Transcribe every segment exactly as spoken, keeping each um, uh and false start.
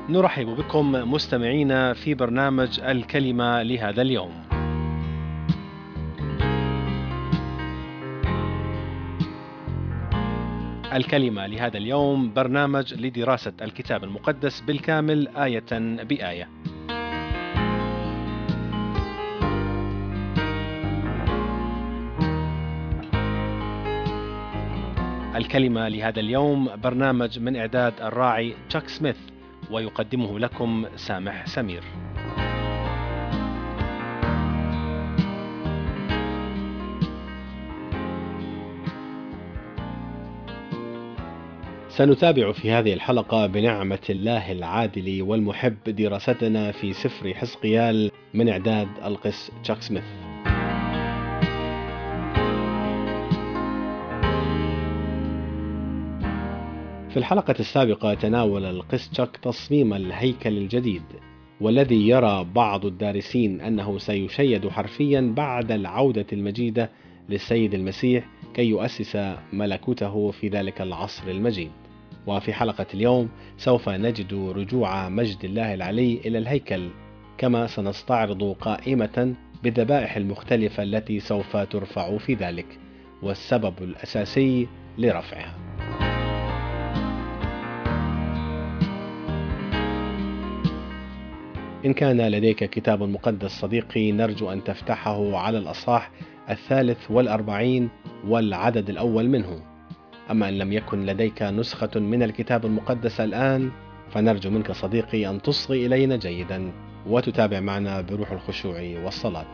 نرحب بكم مستمعينا في برنامج الكلمة لهذا اليوم. الكلمة لهذا اليوم برنامج لدراسة الكتاب المقدس بالكامل آية بآية. الكلمة لهذا اليوم برنامج من إعداد الراعي تشاك سميث، ويقدمه لكم سامح سمير. سنتابع في هذه الحلقة بنعمة الله العادل والمحب دراستنا في سفر حزقيال من إعداد القس تشاك سميث. في الحلقة السابقة تناول القس تشاك تصميم الهيكل الجديد، والذي يرى بعض الدارسين أنه سيشيد حرفيا بعد العودة المجيدة للسيد المسيح كي يؤسس ملكوته في ذلك العصر المجيد. وفي حلقة اليوم سوف نجد رجوع مجد الله العلي إلى الهيكل، كما سنستعرض قائمة بالذبائح المختلفة التي سوف ترفع في ذلك والسبب الأساسي لرفعها. إن كان لديك كتاب مقدس صديقي، نرجو أن تفتحه على الأصحاح الثالث والأربعين والعدد الأول منه. أما إن لم يكن لديك نسخة من الكتاب المقدس الآن، فنرجو منك صديقي أن تصغي إلينا جيدا وتتابع معنا بروح الخشوع والصلاة.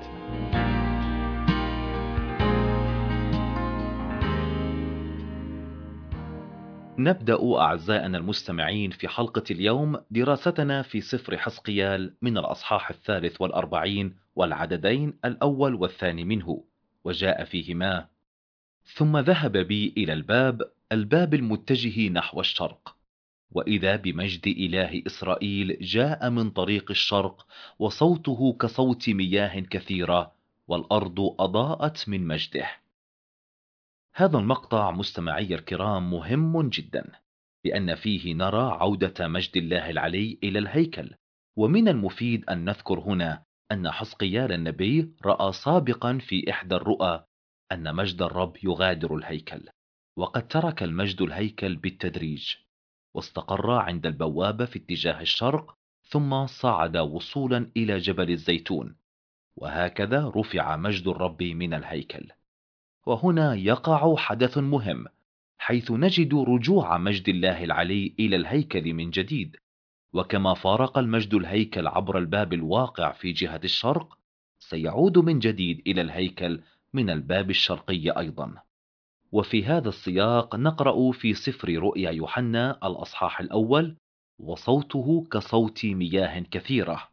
نبدأ أعزائنا المستمعين في حلقة اليوم دراستنا في سفر حزقيال من الأصحاح الثالث والأربعين والعددين الأول والثاني منه، وجاء فيهما: ثم ذهب بي إلى الباب الباب المتجه نحو الشرق، وإذا بمجد إله إسرائيل جاء من طريق الشرق، وصوته كصوت مياه كثيرة، والأرض أضاءت من مجده. هذا المقطع مستمعي الكرام مهم جدا، لأن فيه نرى عودة مجد الله العلي إلى الهيكل. ومن المفيد أن نذكر هنا أن حزقيال النبي رأى سابقا في إحدى الرؤى أن مجد الرب يغادر الهيكل، وقد ترك المجد الهيكل بالتدريج واستقر عند البوابة في اتجاه الشرق، ثم صعد وصولا إلى جبل الزيتون، وهكذا رفع مجد الرب من الهيكل. وهنا يقع حدث مهم، حيث نجد رجوع مجد الله العلي إلى الهيكل من جديد، وكما فارق المجد الهيكل عبر الباب الواقع في جهة الشرق، سيعود من جديد إلى الهيكل من الباب الشرقي أيضا. وفي هذا السياق نقرأ في سفر رؤيا يوحنا الأصحاح الأول: وصوته كصوت مياه كثيرة.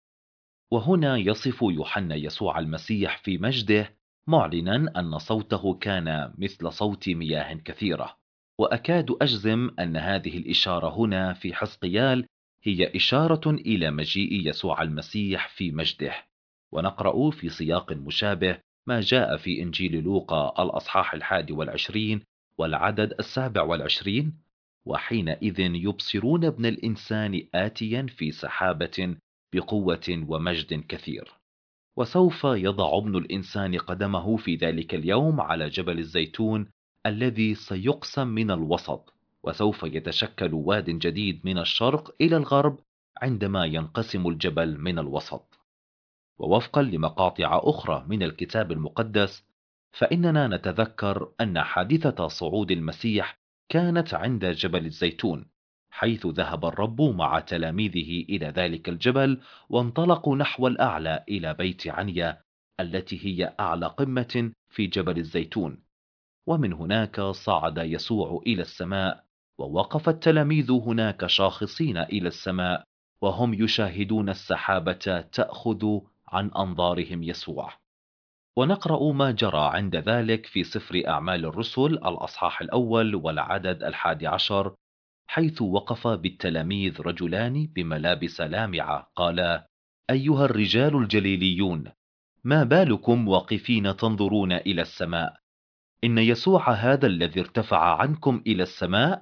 وهنا يصف يوحنا يسوع المسيح في مجده، معلنا أن صوته كان مثل صوت مياه كثيرة. وأكاد أجزم أن هذه الإشارة هنا في حزقيال هي إشارة إلى مجيء يسوع المسيح في مجده. ونقرأ في سياق مشابه ما جاء في إنجيل لوقا الأصحاح الحادي والعشرين والعدد السابع والعشرين: وحينئذ يبصرون ابن الإنسان آتيا في سحابة بقوة ومجد كثير. وسوف يضع ابن الإنسان قدمه في ذلك اليوم على جبل الزيتون الذي سيقسم من الوسط، وسوف يتشكل واد جديد من الشرق إلى الغرب عندما ينقسم الجبل من الوسط. ووفقا لمقاطع أخرى من الكتاب المقدس، فإننا نتذكر أن حادثة صعود المسيح كانت عند جبل الزيتون، حيث ذهب الرب مع تلاميذه إلى ذلك الجبل، وانطلقوا نحو الأعلى إلى بيت عنيا التي هي أعلى قمة في جبل الزيتون. ومن هناك صعد يسوع إلى السماء، ووقف التلاميذ هناك شاخصين إلى السماء، وهم يشاهدون السحابة تأخذ عن أنظارهم يسوع. ونقرأ ما جرى عند ذلك في سفر أعمال الرسل الأصحاح الأول والعدد الحادي عشر، حيث وقف بالتلاميذ رجلان بملابس لامعة، قال: أيها الرجال الجليليون، ما بالكم واقفين تنظرون إلى السماء؟ إن يسوع هذا الذي ارتفع عنكم إلى السماء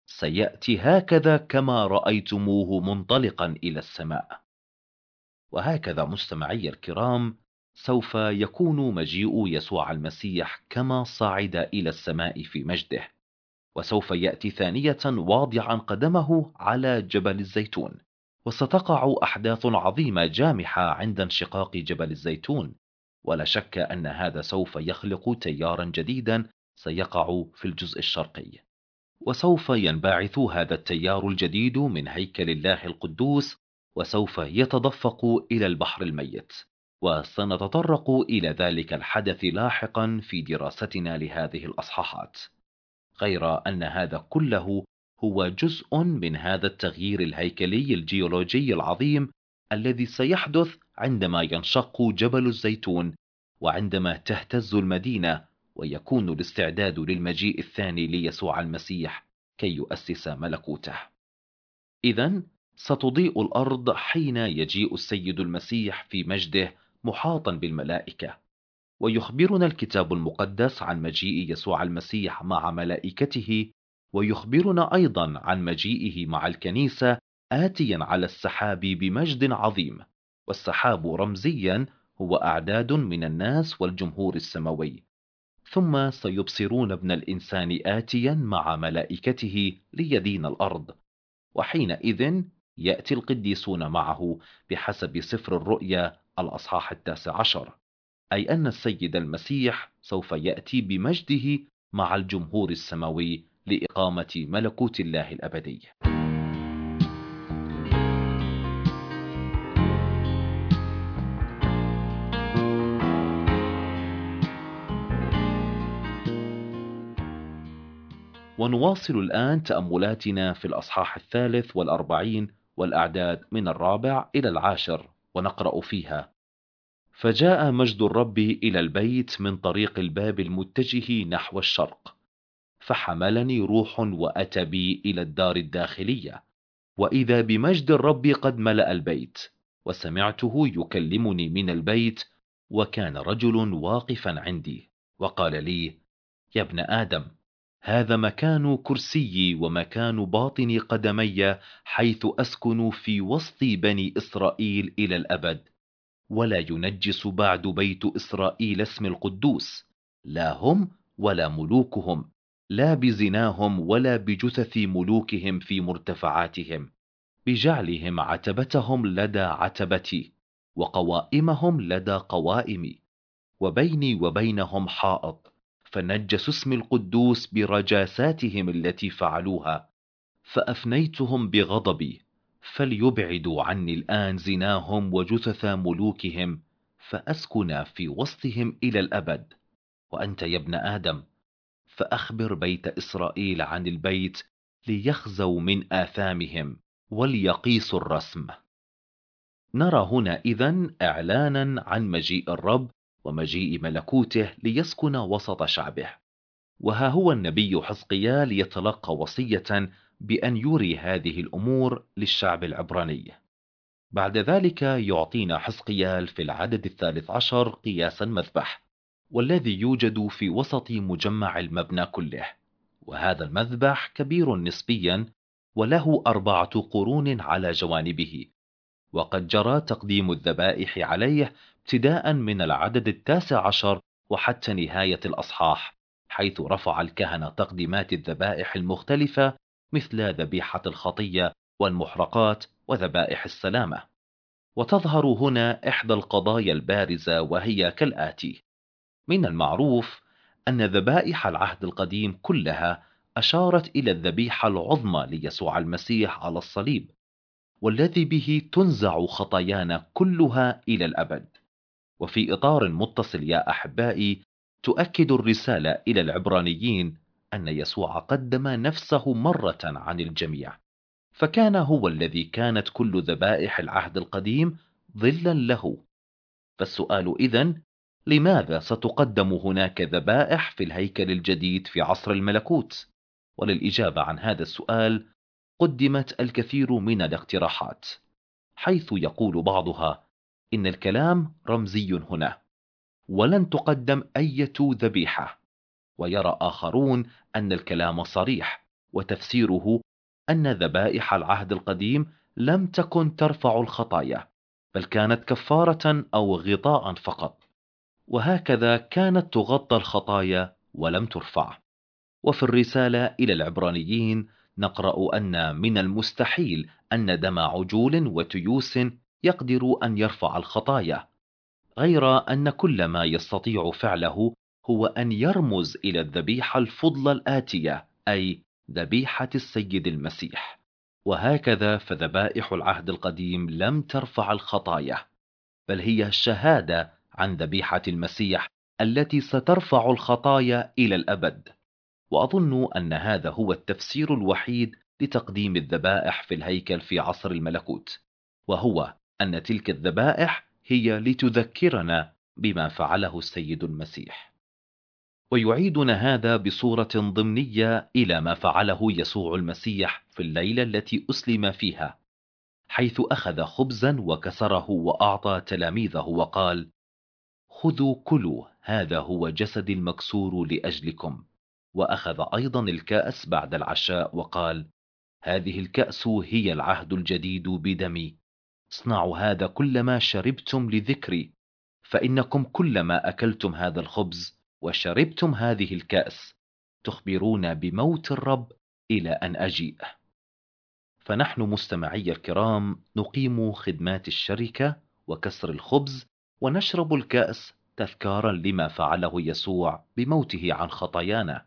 سيأتي هكذا كما رأيتموه منطلقا إلى السماء. وهكذا مستمعي الكرام سوف يكون مجيء يسوع المسيح كما صعد إلى السماء في مجده، وسوف يأتي ثانية واضعا قدمه على جبل الزيتون. وستقع أحداث عظيمة جامحة عند انشقاق جبل الزيتون، ولا شك أن هذا سوف يخلق تيارا جديدا سيقع في الجزء الشرقي، وسوف ينبعث هذا التيار الجديد من هيكل الله القدوس، وسوف يتدفق إلى البحر الميت. وسنتطرق إلى ذلك الحدث لاحقا في دراستنا لهذه الأصحاحات، غير أن هذا كله هو جزء من هذا التغيير الهيكلي الجيولوجي العظيم الذي سيحدث عندما ينشق جبل الزيتون، وعندما تهتز المدينة، ويكون الاستعداد للمجيء الثاني ليسوع المسيح كي يؤسس ملكوته. إذن ستضيء الأرض حين يجيء السيد المسيح في مجده محاطا بالملائكة. ويخبرنا الكتاب المقدس عن مجيء يسوع المسيح مع ملائكته، ويخبرنا أيضا عن مجيئه مع الكنيسة آتيا على السحاب بمجد عظيم. والسحاب رمزيا هو أعداد من الناس والجمهور السماوي. ثم سيبصرون ابن الإنسان آتيا مع ملائكته ليدين الأرض، وحينئذ يأتي القديسون معه بحسب سفر الرؤيا الأصحاح التاسع عشر، أي أن السيد المسيح سوف يأتي بمجده مع الجمهور السماوي لإقامة ملكوت الله الأبدي. ونواصل الآن تأملاتنا في الأصحاح الثالث والأربعين والأعداد من الرابع إلى العاشر، ونقرأ فيها: فجاء مجد الرب إلى البيت من طريق الباب المتجه نحو الشرق، فحملني روح وأتى بي إلى الدار الداخلية، وإذا بمجد الرب قد ملأ البيت، وسمعته يكلمني من البيت، وكان رجل واقفا عندي وقال لي: يا ابن آدم، هذا مكان كرسيي ومكان باطن قدمي، حيث أسكن في وسط بني إسرائيل إلى الأبد، ولا ينجس بعد بيت إسرائيل اسم القدوس، لا هم ولا ملوكهم، لا بزناهم ولا بجثث ملوكهم في مرتفعاتهم، بجعلهم عتبتهم لدى عتبتي، وقوائمهم لدى قوائمي، وبيني وبينهم حائط، فنجسوا اسم القدوس برجاساتهم التي فعلوها، فأفنيتهم بغضبي، فليبعدوا عني الآن زناهم وجثث ملوكهم، فأسكن في وسطهم إلى الأبد. وأنت يا ابن آدم، فأخبر بيت إسرائيل عن البيت، ليخزوا من آثامهم وليقيسوا الرسم. نرى هنا إذن إعلانا عن مجيء الرب ومجيء ملكوته ليسكن وسط شعبه. وها هو النبي حزقيال يتلقى وصية بأن يري هذه الأمور للشعب العبراني. بعد ذلك يعطينا حزقيال في العدد الثالث عشر قياس المذبح، والذي يوجد في وسط مجمع المبنى كله. وهذا المذبح كبير نسبيا، وله أربعة قرون على جوانبه، وقد جرى تقديم الذبائح عليه ابتداء من العدد التاسع عشر وحتى نهاية الأصحاح، حيث رفع الكهنة تقديمات الذبائح المختلفة مثل ذبيحة الخطية والمحرقات وذبائح السلامة. وتظهر هنا إحدى القضايا البارزة، وهي كالآتي: من المعروف أن ذبائح العهد القديم كلها أشارت إلى الذبيحة العظمى ليسوع المسيح على الصليب، والذي به تنزع خطايانا كلها إلى الأبد. وفي إطار متصل يا أحبائي، تؤكد الرسالة إلى العبرانيين أن يسوع قدم نفسه مرة عن الجميع، فكان هو الذي كانت كل ذبائح العهد القديم ظلا له. فالسؤال إذن: لماذا ستقدم هناك ذبائح في الهيكل الجديد في عصر الملكوت؟ وللإجابة عن هذا السؤال قدمت الكثير من الاقتراحات، حيث يقول بعضها إن الكلام رمزي هنا، ولن تقدم أية ذبيحة، ويرى آخرون أن الكلام صريح، وتفسيره أن ذبائح العهد القديم لم تكن ترفع الخطايا، بل كانت كفارة أو غطاء فقط، وهكذا كانت تغطى الخطايا ولم ترفع. وفي الرسالة إلى العبرانيين نقرأ أن من المستحيل أن دم عجول وتيوس يقدر أن يرفع الخطايا، غير أن كل ما يستطيع فعله هو أن يرمز إلى الذبيحة الفضلى الآتية، أي ذبيحة السيد المسيح. وهكذا فذبائح العهد القديم لم ترفع الخطايا، بل هي شهادة عن ذبيحة المسيح التي سترفع الخطايا إلى الأبد. وأظن أن هذا هو التفسير الوحيد لتقديم الذبائح في الهيكل في عصر الملكوت، وهو أن تلك الذبائح هي لتذكرنا بما فعله السيد المسيح. ويعيدنا هذا بصورة ضمنية إلى ما فعله يسوع المسيح في الليلة التي أسلم فيها، حيث أخذ خبزا وكسره وأعطى تلاميذه وقال: خذوا كلوا، هذا هو جسدي المكسور لأجلكم. وأخذ أيضا الكأس بعد العشاء وقال: هذه الكأس هي العهد الجديد بدمي، اصنعوا هذا كلما شربتم لذكري، فإنكم كلما أكلتم هذا الخبز وشربتم هذه الكأس تخبرون بموت الرب إلى أن أجيء. فنحن مستمعي الكرام نقيم خدمات الشركة وكسر الخبز ونشرب الكأس تذكارا لما فعله يسوع بموته عن خطايانا.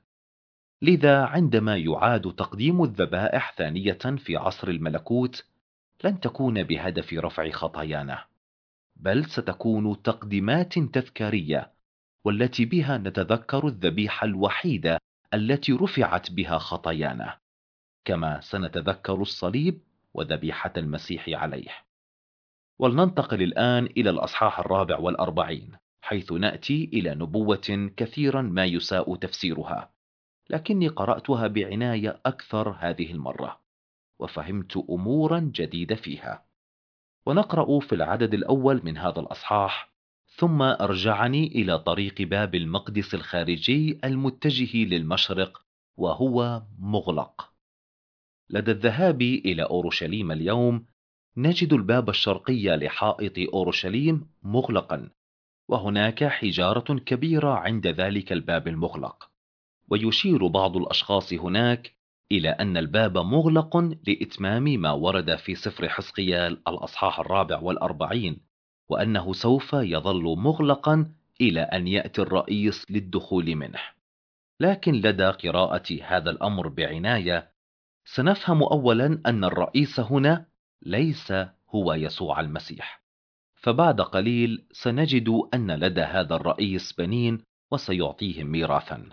لذا عندما يعاد تقديم الذبائح ثانية في عصر الملكوت لن تكون بهدف رفع خطايانا، بل ستكون تقديمات تذكارية، والتي بها نتذكر الذبيحة الوحيدة التي رفعت بها خطايانا، كما سنتذكر الصليب وذبيحة المسيح عليه. ولننتقل الآن إلى الأصحاح الرابع والأربعين، حيث نأتي إلى نبوة كثيرا ما يساء تفسيرها، لكني قرأتها بعناية أكثر هذه المرة وفهمت أمورا جديدة فيها. ونقرأ في العدد الأول من هذا الأصحاح: ثم أرجعني إلى طريق باب المقدس الخارجي المتجه للمشرق وهو مغلق. لدى الذهاب إلى أورشليم اليوم نجد الباب الشرقي لحائط أورشليم مغلقا، وهناك حجارة كبيرة عند ذلك الباب المغلق. ويشير بعض الأشخاص هناك إلى أن الباب مغلق لإتمام ما ورد في سفر حزقيال الأصحاح الرابع والأربعين، وأنه سوف يظل مغلقا إلى أن يأتي الرئيس للدخول منه. لكن لدى قراءة هذا الأمر بعناية سنفهم أولا أن الرئيس هنا ليس هو يسوع المسيح، فبعد قليل سنجد أن لدى هذا الرئيس بنين وسيعطيهم ميراثا.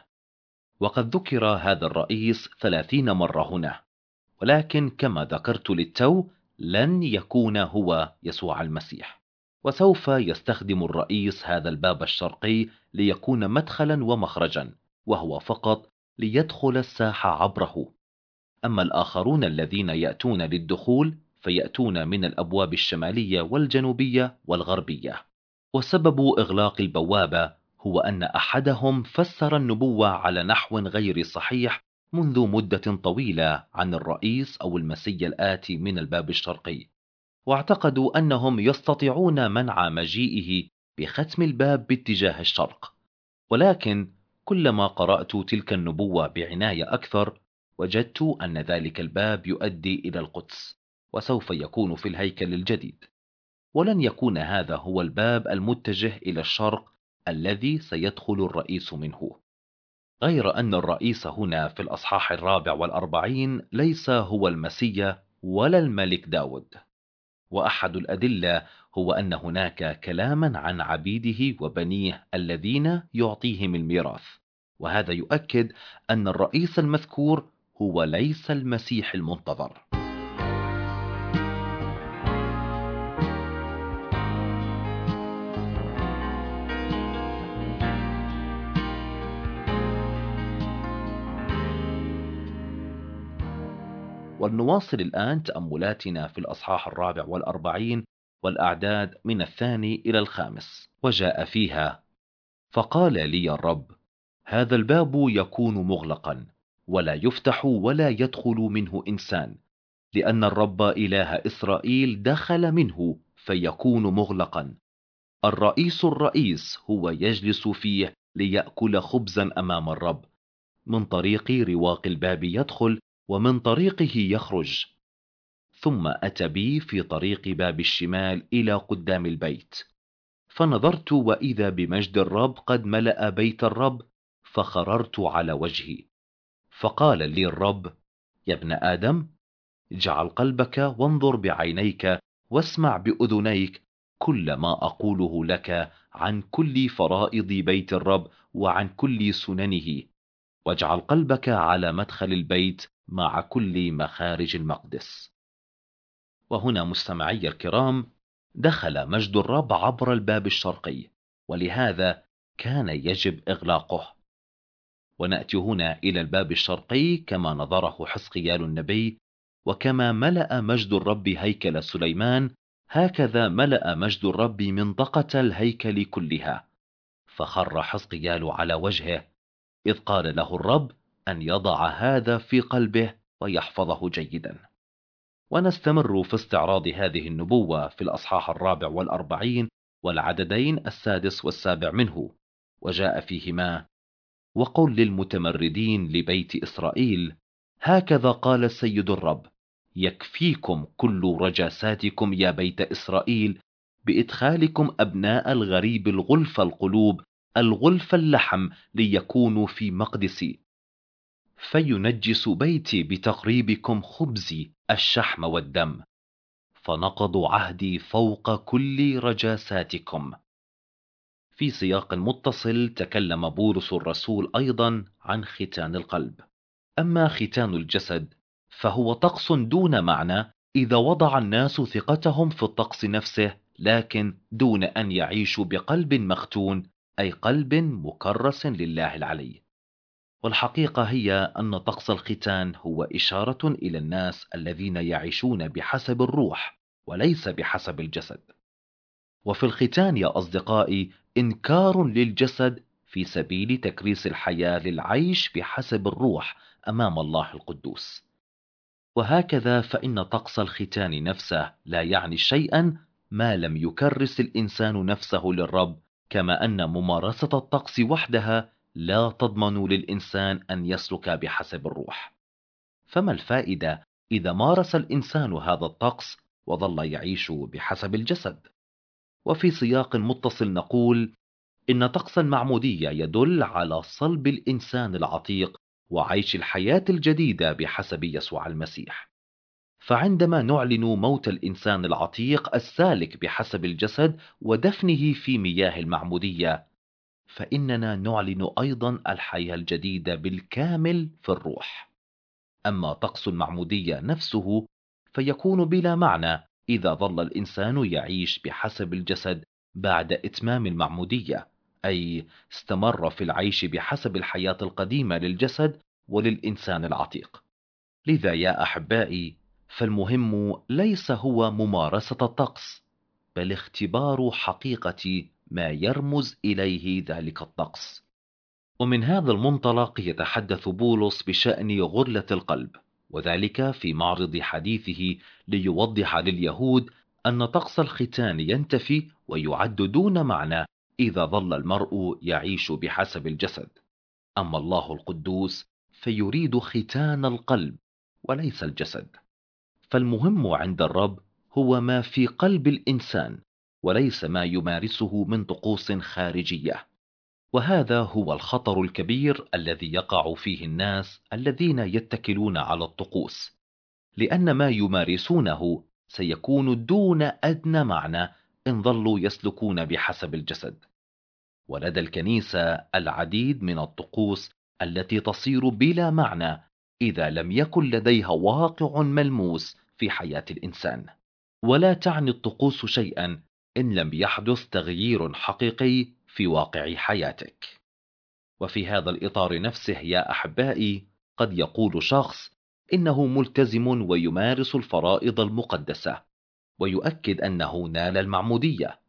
وقد ذكر هذا الرئيس ثلاثين مرة هنا، ولكن كما ذكرت للتو لن يكون هو يسوع المسيح، وسوف يستخدم الرئيس هذا الباب الشرقي ليكون مدخلا ومخرجا، وهو فقط ليدخل الساحة عبره. أما الآخرون الذين يأتون للدخول فيأتون من الأبواب الشمالية والجنوبية والغربية. وسبب إغلاق البوابة هو أن أحدهم فسر النبوة على نحو غير صحيح منذ مدة طويلة عن الرئيس أو المسيح الآتي من الباب الشرقي، واعتقدوا أنهم يستطيعون منع مجيئه بختم الباب باتجاه الشرق. ولكن كلما قرأت تلك النبوة بعناية أكثر وجدت أن ذلك الباب يؤدي إلى القدس، وسوف يكون في الهيكل الجديد، ولن يكون هذا هو الباب المتجه إلى الشرق الذي سيدخل الرئيس منه. غير أن الرئيس هنا في الأصحاح الرابع والأربعين ليس هو المسيح ولا الملك داود. وأحد الأدلة هو أن هناك كلاما عن عبيده وبنيه الذين يعطيهم الميراث، وهذا يؤكد أن الرئيس المذكور هو ليس المسيح المنتظر. ولنواصل الآن تأملاتنا في الأصحاح الرابع والأربعين والأعداد من الثاني إلى الخامس. وجاء فيها: فقال لي الرب: هذا الباب يكون مغلقا، ولا يفتح ولا يدخل منه إنسان، لأن الرب إله إسرائيل دخل منه فيكون مغلقا. الرئيس الرئيس هو يجلس فيه ليأكل خبزا أمام الرب، من طريق رواق الباب يدخل ومن طريقه يخرج. ثم أتى بي في طريق باب الشمال إلى قدام البيت، فنظرت وإذا بمجد الرب قد ملأ بيت الرب، فخررت على وجهي. فقال لي الرب: يا ابن آدم، اجعل قلبك وانظر بعينيك واسمع بأذنيك كل ما أقوله لك عن كل فرائض بيت الرب وعن كل سننه، واجعل قلبك على مدخل البيت مع كل مخارج المقدس. وهنا مستمعي الكرام، دخل مجد الرب عبر الباب الشرقي، ولهذا كان يجب إغلاقه. ونأتي هنا إلى الباب الشرقي كما نظره حزقيال النبي، وكما ملأ مجد الرب هيكل سليمان، هكذا ملأ مجد الرب منطقة الهيكل كلها. فخر حزقيال على وجهه، إذ قال له الرب أن يضع هذا في قلبه ويحفظه جيدا. ونستمر في استعراض هذه النبوة في الأصحاح الرابع والأربعين والعددين السادس والسابع منه، وجاء فيهما: وقل للمتمردين لبيت إسرائيل: هكذا قال السيد الرب، يكفيكم كل رجاساتكم يا بيت إسرائيل، بإدخالكم أبناء الغريب الغلف القلوب الغلف اللحم ليكونوا في مقدسي، فينجس بيتي بتقريبكم خبزي الشحم والدم، فنقضوا عهدي فوق كل رجاساتكم. في سياق متصل تكلم بولس الرسول أيضا عن ختان القلب. أما ختان الجسد فهو طقس دون معنى إذا وضع الناس ثقتهم في الطقس نفسه، لكن دون أن يعيشوا بقلب مختون، أي قلب مكرس لله العلي. والحقيقة هي أن طقس الختان هو إشارة إلى الناس الذين يعيشون بحسب الروح وليس بحسب الجسد. وفي الختان يا أصدقائي إنكار للجسد في سبيل تكريس الحياة للعيش بحسب الروح أمام الله القدوس. وهكذا فإن طقس الختان نفسه لا يعني شيئا ما لم يكرس الإنسان نفسه للرب، كما أن ممارسة الطقس وحدها لا تضمن للإنسان أن يسلك بحسب الروح. فما الفائدة إذا مارس الإنسان هذا الطقس وظل يعيش بحسب الجسد؟ وفي سياق متصل نقول إن طقس المعمودية يدل على صلب الإنسان العتيق وعيش الحياة الجديدة بحسب يسوع المسيح. فعندما نعلن موت الإنسان العتيق السالك بحسب الجسد ودفنه في مياه المعمودية، فإننا نعلن أيضا الحياة الجديدة بالكامل في الروح. أما طقس المعمودية نفسه فيكون بلا معنى إذا ظل الإنسان يعيش بحسب الجسد بعد إتمام المعمودية، أي استمر في العيش بحسب الحياة القديمة للجسد وللإنسان العتيق. لذا يا أحبائي، فالمهم ليس هو ممارسة الطقس، بل اختبار حقيقة ما يرمز إليه ذلك الطقس. ومن هذا المنطلق يتحدث بولس بشأن غرلة القلب، وذلك في معرض حديثه ليوضح لليهود أن طقس الختان ينتفي ويعد دون معنى إذا ظل المرء يعيش بحسب الجسد. أما الله القدوس فيريد ختان القلب وليس الجسد. فالمهم عند الرب هو ما في قلب الإنسان وليس ما يمارسه من طقوس خارجية. وهذا هو الخطر الكبير الذي يقع فيه الناس الذين يتكلون على الطقوس، لأن ما يمارسونه سيكون دون أدنى معنى إن ظلوا يسلكون بحسب الجسد. ولدى الكنيسة العديد من الطقوس التي تصير بلا معنى إذا لم يكن لديها واقع ملموس في حياة الإنسان. ولا تعني الطقوس شيئا إن لم يحدث تغيير حقيقي في واقع حياتك. وفي هذا الإطار نفسه يا أحبائي، قد يقول شخص إنه ملتزم ويمارس الفرائض المقدسة ويؤكد أنه نال المعمودية،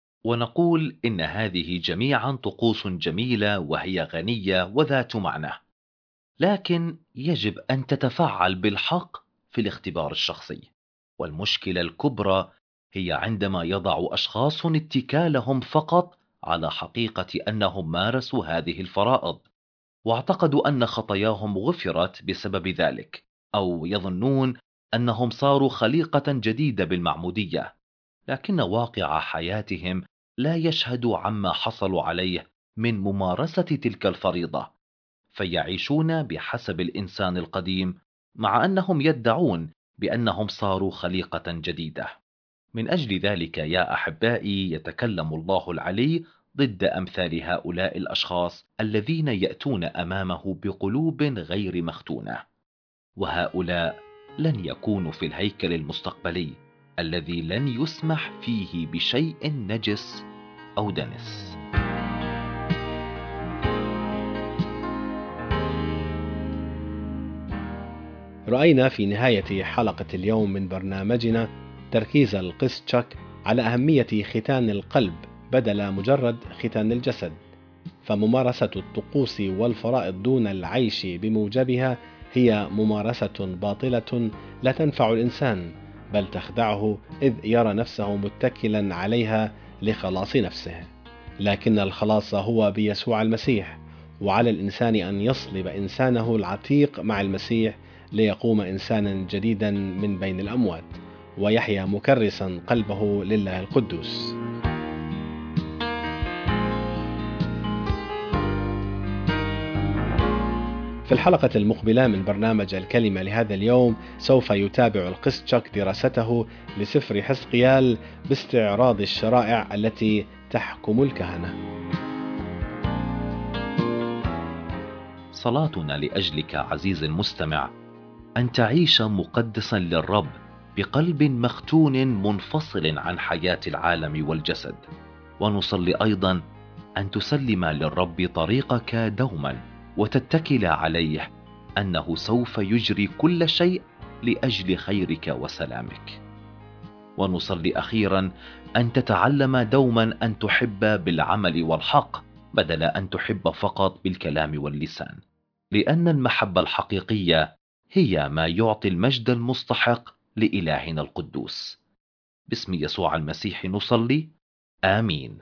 ونقول إن هذه جميعا طقوس جميلة وهي غنية وذات معنى. لكن يجب أن تتفعل بالحق في الاختبار الشخصي. والمشكلة الكبرى هي عندما يضع أشخاص اتكالهم فقط على حقيقة أنهم مارسوا هذه الفرائض، واعتقدوا أن خطاياهم غفرت بسبب ذلك، أو يظنون أنهم صاروا خليقة جديدة بالمعمودية، لكن واقع حياتهم لا يشهد عما حصلوا عليه من ممارسة تلك الفريضة، فيعيشون بحسب الإنسان القديم مع أنهم يدعون بأنهم صاروا خليقة جديدة. من أجل ذلك يا أحبائي يتكلم الله العلي ضد أمثال هؤلاء الأشخاص الذين يأتون أمامه بقلوب غير مختونة، وهؤلاء لن يكونوا في الهيكل المستقبلي الذي لن يسمح فيه بشيء نجس أو دنس. رأينا في نهاية حلقة اليوم من برنامجنا تركيز القس تشاك على أهمية ختان القلب بدل مجرد ختان الجسد، فممارسة الطقوس والفرائض دون العيش بموجبها هي ممارسة باطلة لا تنفع الإنسان، بل تخدعه إذ يرى نفسه متكلا عليها لخلاص نفسه. لكن الخلاص هو بيسوع المسيح، وعلى الإنسان أن يصلب إنسانه العتيق مع المسيح ليقوم إنسانا جديدا من بين الأموات، ويحيا مكرسا قلبه لله القدوس. في الحلقة المقبلة من برنامج الكلمة لهذا اليوم سوف يتابع القس تشاك دراسته لسفر حزقيال باستعراض الشرائع التي تحكم الكهنة. صلاتنا لأجلك عزيزي المستمع أن تعيش مقدسا للرب بقلب مختون منفصل عن حياة العالم والجسد، ونصلي أيضا أن تسلم للرب طريقك دوما وتتكل عليه أنه سوف يجري كل شيء لأجل خيرك وسلامك. ونصلي أخيرا أن تتعلم دوما أن تحب بالعمل والحق بدل أن تحب فقط بالكلام واللسان، لأن المحبة الحقيقية هي ما يعطي المجد المستحق لإلهنا القدوس. باسم يسوع المسيح نصلي، آمين.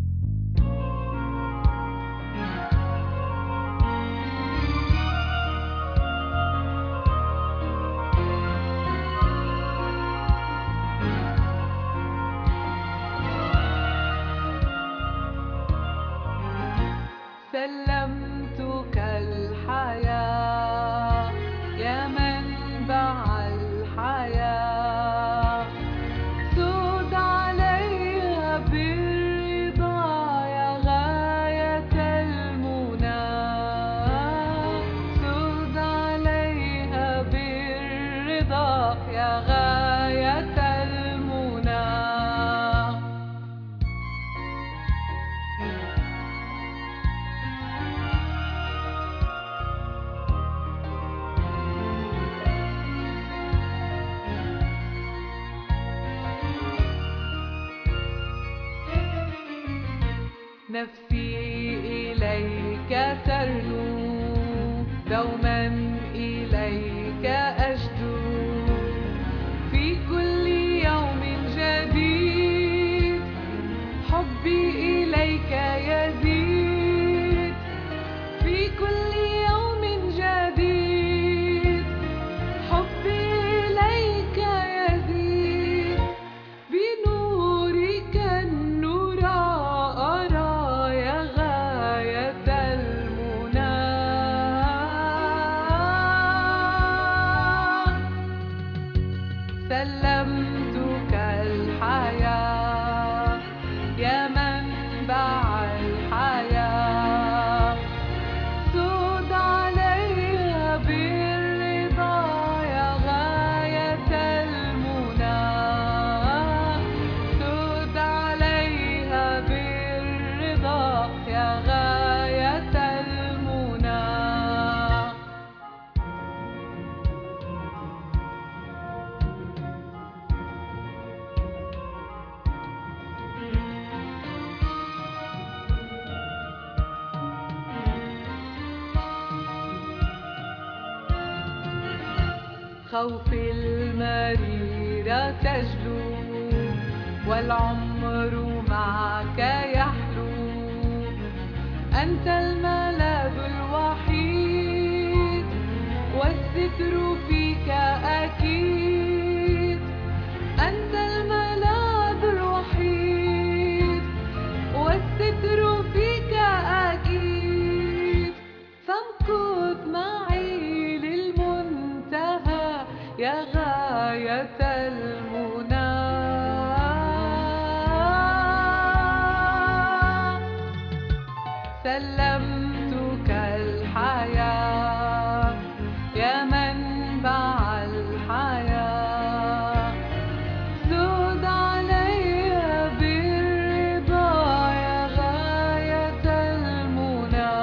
سلمتك الحياة يا منبع الحياة، سود عليها بالرضا يا غاية المنى، سود عليها بالرضا يا غاية المنى. نفسي إليك ترنو دوما، إليك أجدو في كل يوم جديد، حبي إليك يزيد في كل يوم جديد، حبي إليك يزيد بنورك النور أرى يا غاية المنى. سلمتك الحياة يا منبع الحياة، سود عليها بالرضا يا غاية المنى، سود عليها بالرضا يا غاية المنى. خوف المريرة تجلو والعمر معك يحلو. أنت الملاذ الوحيد والستر فيك أكيد. أنت الملاذ الوحيد والستر فيك أكيد. فامكث معي للمنتهى يا غاية المنى. سلمتك الحياة يا منبع الحياة. سد عليها بالرضا يا غاية المنى.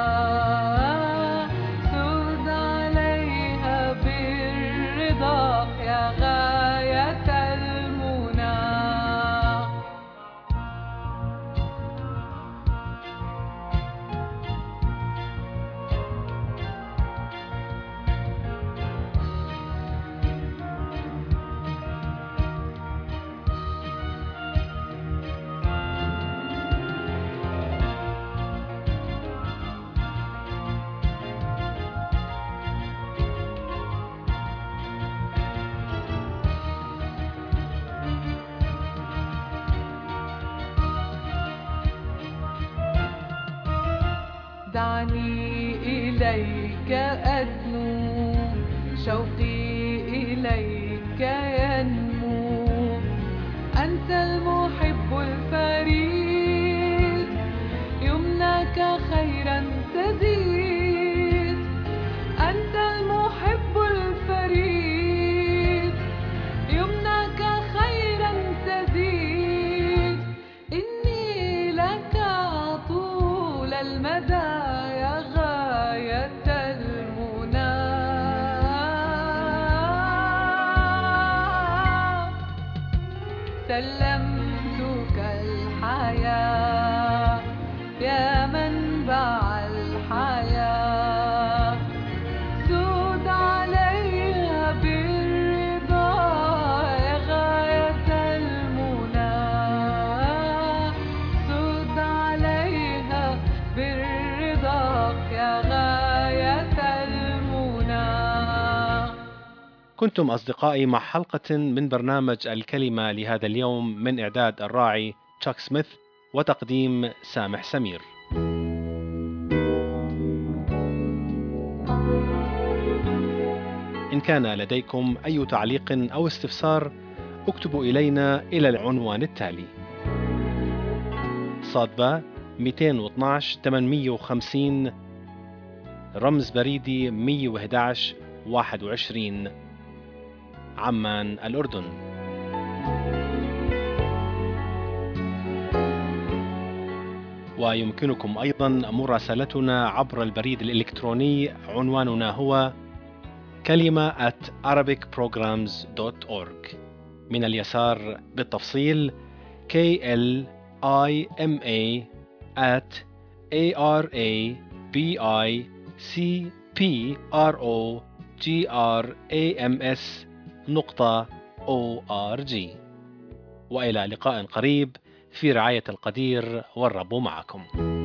سد عليها بالرضا يا غاية المنى. دعني إليك أدنو شوقي إليك ينمو. أنت المحب الفريد يمناك خيرا تزيد. أنت المحب الفريد يمناك خيرا تزيد. إني لك طول المدى يا غاية المنى. سلمتك الحياة يا منبع الحياة. سد عليها بالرضا يا غاية المنى. سد عليها بالرضا يا غاية المنى. كنتم أصدقائي مع حلقة من برنامج الكلمة لهذا اليوم من إعداد الراعي تشاك سميث وتقديم سامح سمير. إن كان لديكم أي تعليق أو استفسار اكتبوا إلينا إلى العنوان التالي: صادبة مئتين واثناشر ثمانمئة وخمسين، رمز بريدي مئة وأحد عشر واحد وعشرين، عمان الأردن. ويمكنكم أيضا مراسلتنا عبر البريد الإلكتروني، عنواننا هو كلمة at arabic programs dot org. من اليسار بالتفصيل K L I M A at A R A B I C P R O G R A M S نقطة O R G. وإلى لقاء قريب في رعاية القدير، والرب معكم.